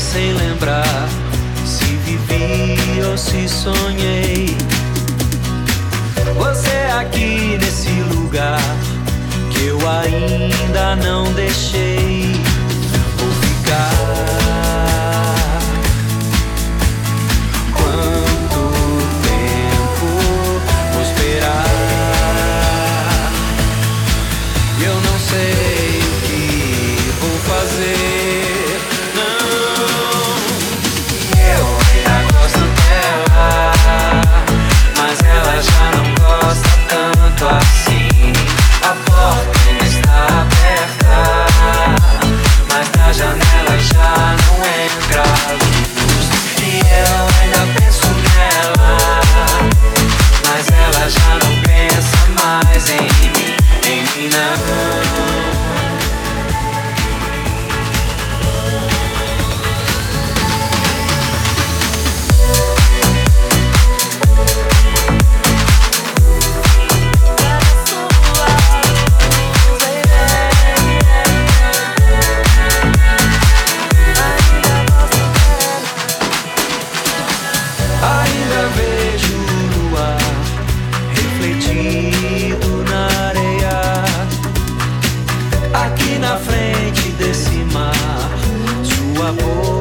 sem lembrar se vivi ou se sonhei. Você aqui nesse lugar que eu ainda não deixei. Vou ficar. Quanto tempo vou esperar? Eu não sei o que vou fazer. Não. Eu ainda gosto dela, mas ela já não gosta tanto assim. A porta ainda está aberta, mas da janela já não entra luz. E eu ainda penso nela, mas ela já não pensa mais em mim não. Ainda vejo o luar refletido na areia, aqui na frente desse mar. Sua boca